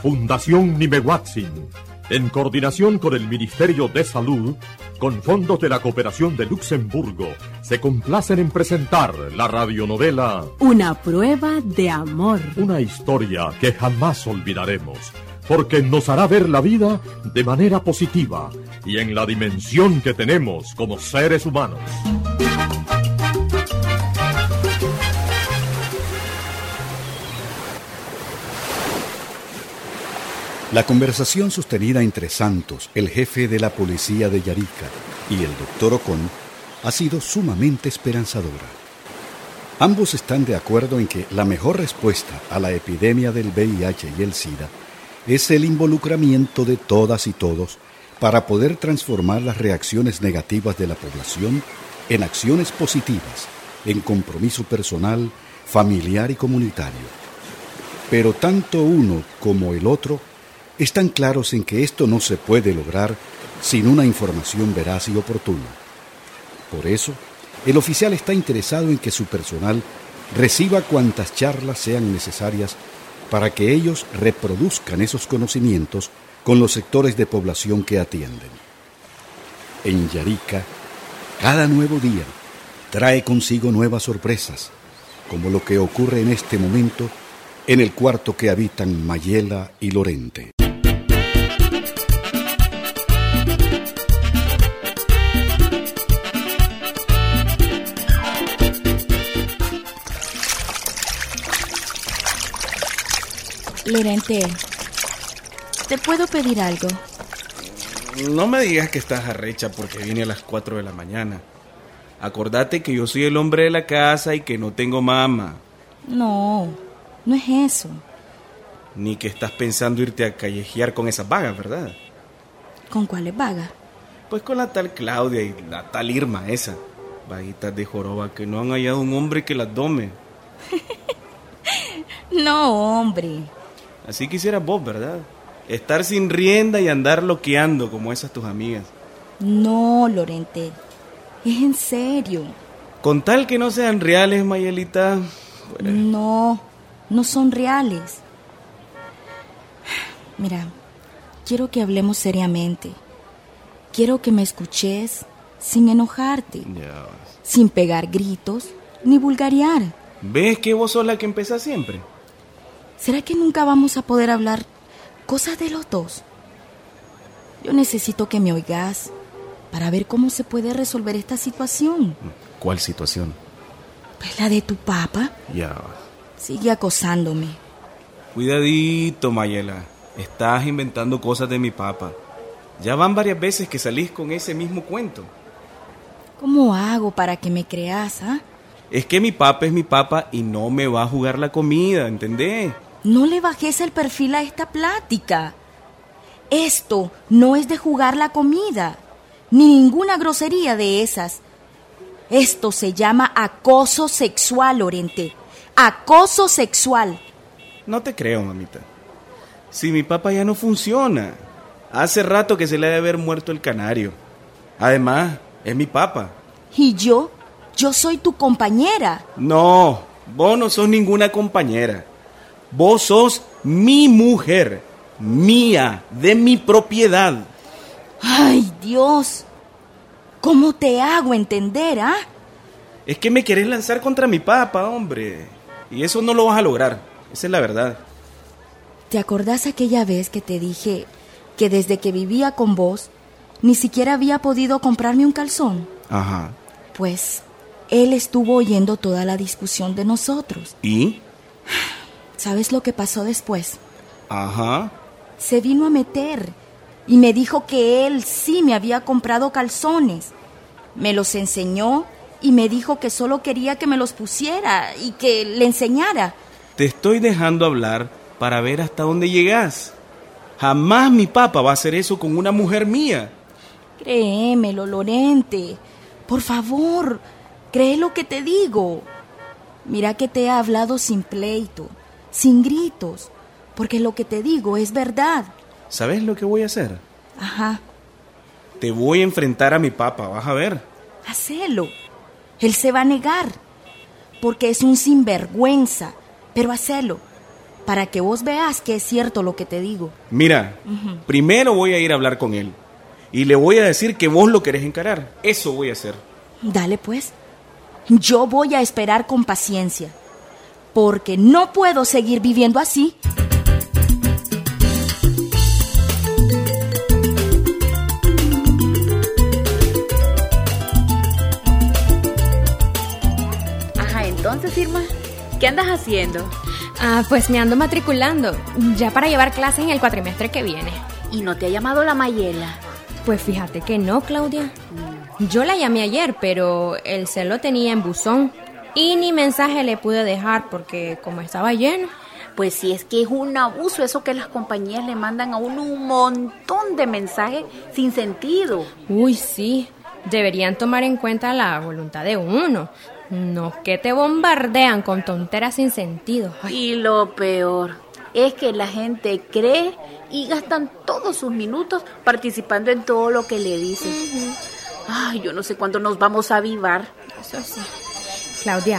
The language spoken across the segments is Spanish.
Fundación Nimehuatzin, en coordinación con el Ministerio de Salud, con fondos de la Cooperación de Luxemburgo, se complacen en presentar la radionovela Una prueba de amor. Una historia que jamás olvidaremos, porque nos hará ver la vida de manera positiva y en la dimensión que tenemos como seres humanos. La conversación sostenida entre Santos, el jefe de la policía de Yarica, y el doctor Ocón ha sido sumamente esperanzadora. Ambos están de acuerdo en que la mejor respuesta a la epidemia del VIH y el SIDA es el involucramiento de todas y todos para poder transformar las reacciones negativas de la población en acciones positivas, en compromiso personal, familiar y comunitario. Pero tanto uno como el otro están claros en que esto no se puede lograr sin una información veraz y oportuna. Por eso, el oficial está interesado en que su personal reciba cuantas charlas sean necesarias para que ellos reproduzcan esos conocimientos con los sectores de población que atienden. En Yarica, cada nuevo día trae consigo nuevas sorpresas, como lo que ocurre en este momento en el cuarto que habitan Mayela y Lorente. Lorente, ¿te puedo pedir algo? No me digas que estás arrecha porque vine a las 4 de la mañana. Acordate que yo soy el hombre de la casa y que no tengo mamá. No, no es eso. Ni que estás pensando irte a callejear con esas vagas, ¿verdad? ¿Con cuáles vagas? Pues con la tal Claudia y la tal Irma esa. Vaguitas de joroba que no han hallado un hombre que las dome. No, hombre. Así quisieras vos, ¿verdad? Estar sin rienda y andar loqueando como esas tus amigas. No, Lorente, es en serio. Con tal que no sean reales, Mayelita. Pues... No son reales. Mira, quiero que hablemos seriamente. Quiero que me escuches sin enojarte, sin pegar gritos ni vulgarear. ¿Ves que vos sos la que empezás siempre? ¿Será que nunca vamos a poder hablar cosas de los dos? Yo necesito que me oigas para ver cómo se puede resolver esta situación. ¿Cuál situación? Pues la de tu papá. Ya. Sigue acosándome. Cuidadito, Mayela. Estás inventando cosas de mi papá. Ya van varias veces que salís con ese mismo cuento. ¿Cómo hago para que me creas, ah? Es que mi papá es mi papá y no me va a jugar la comida, ¿entendés? No le bajes el perfil a esta plática. Esto no es de jugar la comida, ni ninguna grosería de esas. Esto se llama acoso sexual, Lorente. Acoso sexual. No te creo, mamita. Si mi papá ya no funciona. Hace rato que se le debe haber muerto el canario. Además, es mi papá. ¿Y yo? Yo soy tu compañera. No, vos no sos ninguna compañera. Vos sos mi mujer, mía, de mi propiedad. Ay, Dios. ¿Cómo te hago entender, ah? Es que me querés lanzar contra mi papá, hombre. Y eso no lo vas a lograr. Esa es la verdad. ¿Te acordás aquella vez que te dije que desde que vivía con vos ni siquiera había podido comprarme un calzón? Ajá. Pues él estuvo oyendo toda la discusión de nosotros. ¿Y? ¿Sabes lo que pasó después? Ajá. Se vino a meter y me dijo que él sí me había comprado calzones. Me los enseñó y me dijo que solo quería que me los pusiera y que le enseñara. Te estoy dejando hablar para ver hasta dónde llegas. Jamás mi papá va a hacer eso con una mujer mía. Créemelo, Lorente. Por favor, cree lo que te digo. Mira que te he hablado sin pleito, sin gritos, porque lo que te digo es verdad. ¿Sabes lo que voy a hacer? Ajá. Te voy a enfrentar a mi papá, vas a ver. Hacelo. Él se va a negar, porque es un sinvergüenza, pero hacelo. para que vos veas que es cierto lo que te digo. Mira, primero voy a ir a hablar con él y le voy a decir que vos lo querés encarar. Eso voy a hacer. Dale pues. Yo voy a esperar con paciencia, porque no puedo seguir viviendo así. Entonces, Irma, ¿qué andas haciendo? Pues me ando matriculando, ya para llevar clases en el cuatrimestre que viene. ¿Y no te ha llamado la Mayela? Pues fíjate que no, Claudia. Yo la llamé ayer, pero el cel lo tenía en buzón y ni mensaje le pude dejar porque como estaba lleno. Pues sí, es que es un abuso eso que las compañías le mandan a uno un montón de mensajes sin sentido. Uy, sí, deberían tomar en cuenta la voluntad de uno. No, que te bombardean con tonteras sin sentido. Ay. Y lo peor es que la gente cree y gastan todos sus minutos participando en todo lo que le dicen. Ay, yo no sé cuándo nos vamos a avivar. Eso sí. Claudia,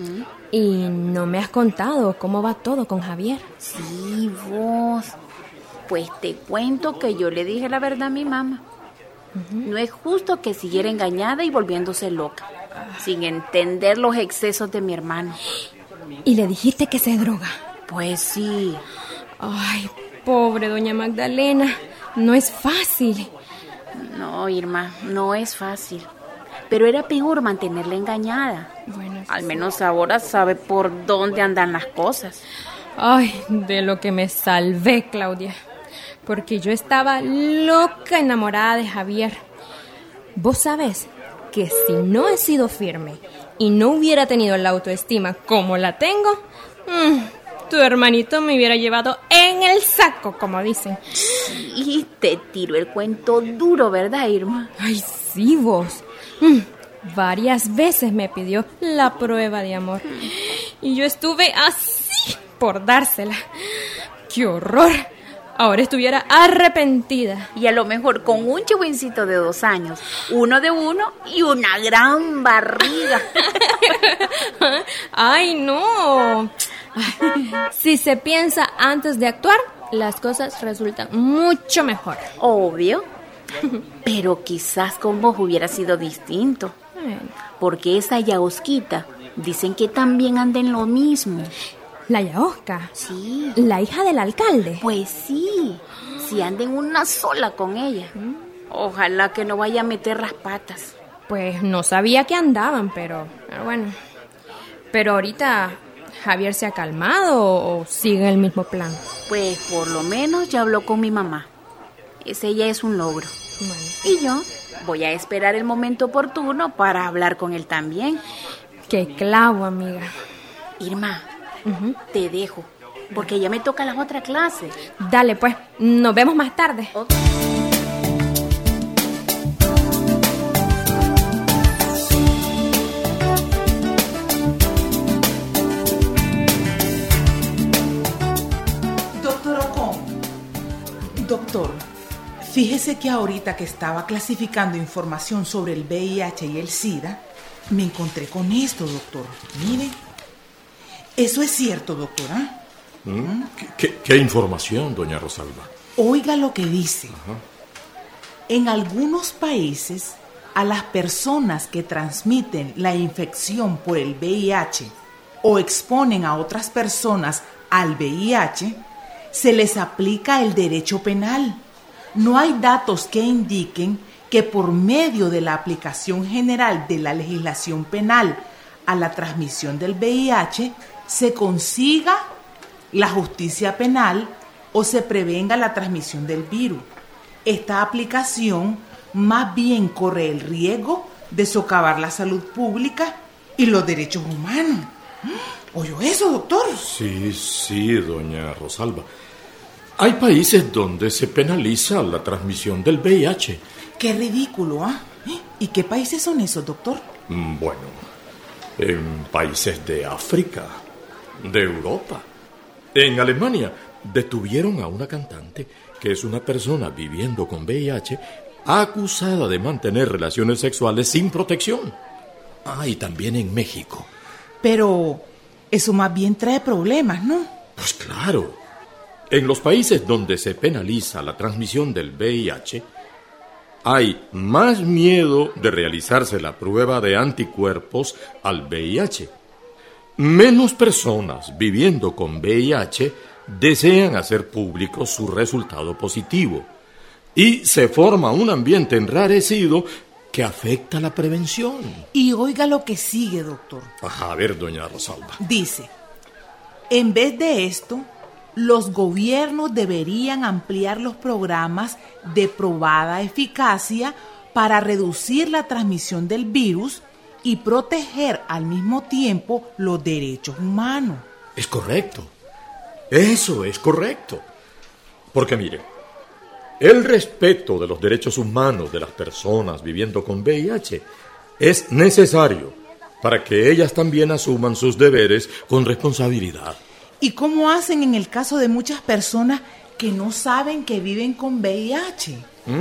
¿y no me has contado cómo va todo con Javier? Sí, vos. Pues te cuento que yo le dije la verdad a mi mamá. No es justo que siguiera engañada y volviéndose loca, sin entender los excesos de mi hermano. ¿Y le dijiste que se droga? Pues sí. Ay, pobre doña Magdalena, no es fácil. No, Irma, no es fácil. Pero era peor mantenerla engañada. Bueno, al menos ahora sabe por dónde andan las cosas. Ay, de lo que me salvé, Claudia. Porque yo estaba loca enamorada de Javier. Vos sabés que si no he sido firme y no hubiera tenido la autoestima como la tengo, tu hermanito me hubiera llevado en el saco, como dicen. Y te tiró el cuento duro, ¿verdad, Irma? Ay, sí, vos. Varias veces me pidió la prueba de amor y yo estuve así por dársela. ¡Qué horror! Ahora estuviera arrepentida. Y a lo mejor con un chihuincito de 2 años, uno de uno y una gran barriga. ¡Ay, no! Si se piensa antes de actuar, las cosas resultan mucho mejor. Obvio. Pero quizás con vos hubiera sido distinto. Porque esa Yaosquita dicen que también anda en lo mismo. ¿La Yaosca? Sí. ¿La hija del alcalde? Pues sí. Si anda en una sola con ella. Ojalá que no vaya a meter las patas. Pues no sabía que andaban, pero bueno. Pero ahorita, ¿Javier se ha calmado o sigue el mismo plan? Pues por lo menos ya habló con mi mamá. Ese ya es un logro. Bueno. Y yo voy a esperar el momento oportuno para hablar con él también. ¡Qué clavo, amiga! Irma, te dejo, porque ya me toca la otra clase. Dale, pues, nos vemos más tarde. Okay. Doctor Ocon, doctor, fíjese que ahorita que estaba clasificando información sobre el VIH y el SIDA, me encontré con esto, doctor. Mire, eso es cierto, doctora. ¿Qué información, doña Rosalba? Oiga lo que dice. Ajá. En algunos países, a las personas que transmiten la infección por el VIH o exponen a otras personas al VIH, se les aplica el derecho penal. No hay datos que indiquen que por medio de la aplicación general de la legislación penal a la transmisión del VIH se consiga la justicia penal o se prevenga la transmisión del virus. Esta aplicación más bien corre el riesgo de socavar la salud pública y los derechos humanos. ¿Oyó eso, doctor? Sí, doña Rosalba. Hay países donde se penaliza la transmisión del VIH. Qué ridículo, ¿ah? ¿Y qué países son esos, doctor? Bueno, en países de África, de Europa. En Alemania detuvieron a una cantante que es una persona viviendo con VIH acusada de mantener relaciones sexuales sin protección. Y también en México. Pero eso más bien trae problemas, ¿no? Pues claro. En los países donde se penaliza la transmisión del VIH, hay más miedo de realizarse la prueba de anticuerpos al VIH. Menos personas viviendo con VIH desean hacer público su resultado positivo y se forma un ambiente enrarecido que afecta la prevención. Y oiga lo que sigue, doctor. A ver, doña Rosalba. Dice, en vez de esto, los gobiernos deberían ampliar los programas de probada eficacia para reducir la transmisión del virus y proteger al mismo tiempo los derechos humanos. Es correcto. Eso es correcto. Porque mire, el respeto de los derechos humanos de las personas viviendo con VIH es necesario para que ellas también asuman sus deberes con responsabilidad. ¿Y cómo hacen en el caso de muchas personas que no saben que viven con VIH?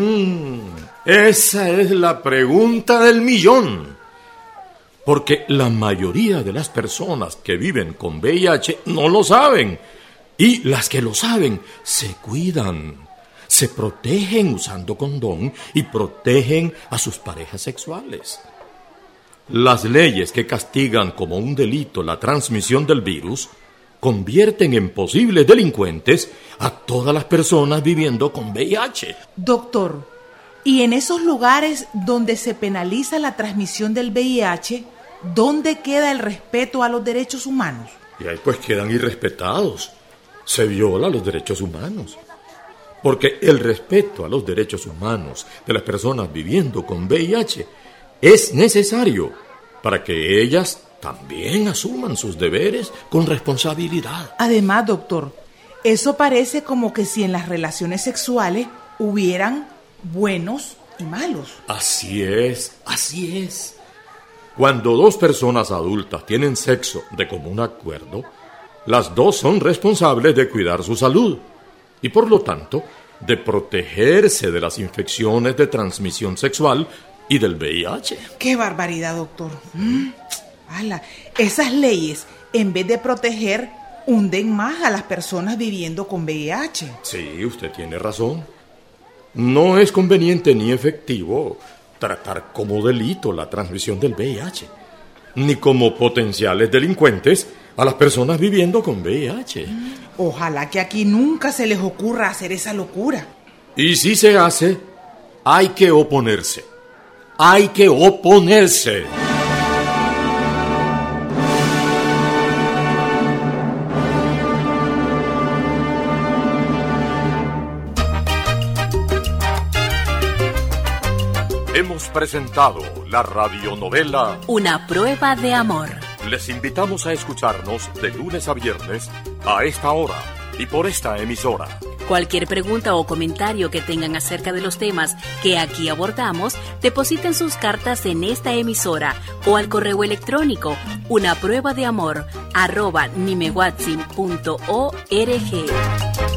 Esa es la pregunta del millón. Porque la mayoría de las personas que viven con VIH no lo saben. Y las que lo saben se cuidan, se protegen usando condón y protegen a sus parejas sexuales. Las leyes que castigan como un delito la transmisión del virus convierten en posibles delincuentes a todas las personas viviendo con VIH. Doctor, ¿y en esos lugares donde se penaliza la transmisión del VIH, dónde queda el respeto a los derechos humanos? Y ahí pues quedan irrespetados. Se violan los derechos humanos. Porque el respeto a los derechos humanos de las personas viviendo con VIH es necesario para que ellas también asuman sus deberes con responsabilidad. Además, doctor, eso parece como que si en las relaciones sexuales hubieran buenos y malos. Así es, así es. Cuando dos personas adultas tienen sexo de común acuerdo, las dos son responsables de cuidar su salud y, por lo tanto, de protegerse de las infecciones de transmisión sexual y del VIH. ¡Qué barbaridad, doctor! ¡Hala! Esas leyes, en vez de proteger, hunden más a las personas viviendo con VIH. Sí, usted tiene razón. No es conveniente ni efectivo tratar como delito la transmisión del VIH, ni como potenciales delincuentes a las personas viviendo con VIH. Ojalá que aquí nunca se les ocurra hacer esa locura. Y si se hace, hay que oponerse. Hay que oponerse. Hemos presentado la radionovela Una prueba de amor. Les invitamos a escucharnos de lunes a viernes a esta hora y por esta emisora. Cualquier pregunta o comentario que tengan acerca de los temas que aquí abordamos, depositen sus cartas en esta emisora o al correo electrónico unapruebadeamor@nimewatsin.org.